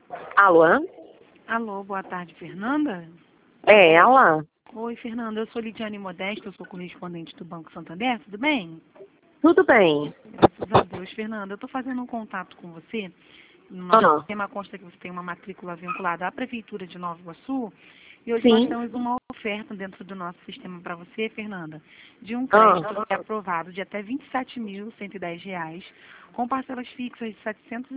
Alô? Alô, boa tarde, Fernanda? É ela? Oi, Fernanda, eu sou Lidiane Modesto, eu sou correspondente do Banco Santander, tudo bem? Tudo bem. Graças a Deus, Fernanda. Eu estou fazendo um contato com você. No nosso Ah, sistema consta que você tem uma matrícula vinculada à Prefeitura de Nova Iguaçu. E hoje nós sim. temos uma oferta dentro do nosso sistema para você, Fernanda, de um Ah, crédito que é aprovado de até R$ 27.110, com parcelas fixas de R$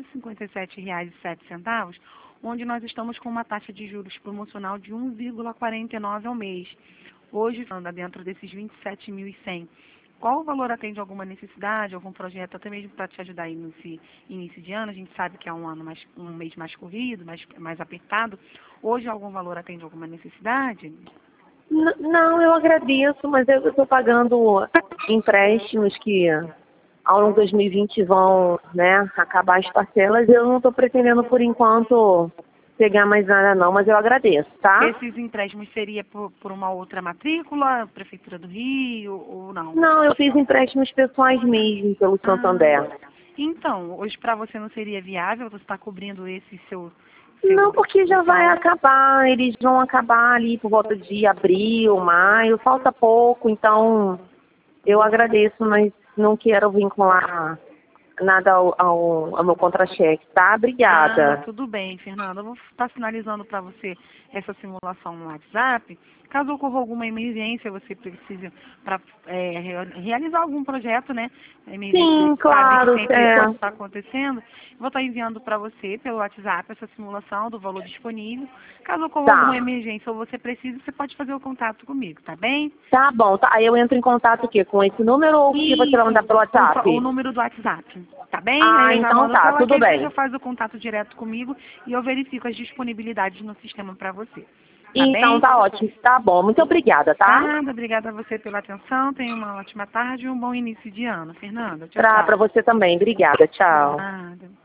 757,07, onde nós estamos com uma taxa de juros promocional de 1,49 ao mês. Hoje, Fernanda, dentro desses 27.100, qual o valor atende a alguma necessidade, algum projeto, até mesmo para te ajudar aí nesse início de ano? A gente sabe que é um mês mais corrido, mais apertado. Hoje algum valor atende a alguma necessidade? não, eu agradeço, mas eu estou pagando empréstimos que ao longo de 2020 vão, né, acabar as parcelas. Eu não estou pretendendo, por enquanto, pegar mais nada não, mas eu agradeço, tá? Esses empréstimos seria por uma outra matrícula, Prefeitura do Rio ou não? Não, eu fiz empréstimos pessoais mesmo pelo Santander. Então, hoje para você não seria viável você estar cobrindo esse seu Não, porque já vai saldo? acabar, eles vão acabar ali por volta de abril, maio, falta pouco, então eu agradeço, mas não quero vincular nada ao meu contra-cheque, tá? Obrigada. Tudo bem, Fernanda. Eu vou estar sinalizando para você essa simulação no WhatsApp. Caso ocorra alguma emergência, você precise para realizar algum projeto, né? Emergência, Sim, sabe que claro, sempre isso está acontecendo. Vou estar enviando para você pelo WhatsApp essa simulação do valor disponível. Caso ocorra alguma tá. emergência ou você precise, você pode fazer o contato comigo, tá bem? Tá bom, tá. Aí eu entro em contato aqui com esse número ou que você vai mandar pelo O WhatsApp? número do WhatsApp, tá bem? Aí Ah, eu já então mando tá, pela tudo que você já bem. faz o contato direto comigo e eu verifico as disponibilidades no sistema para você, tá Então bem? tá ótimo, tá bom. Muito obrigada, tá? Nada, obrigada a você pela atenção. Tenha uma ótima tarde e um bom início de ano. Fernanda, tchau, Pra tchau. você também, obrigada, tchau. Nada.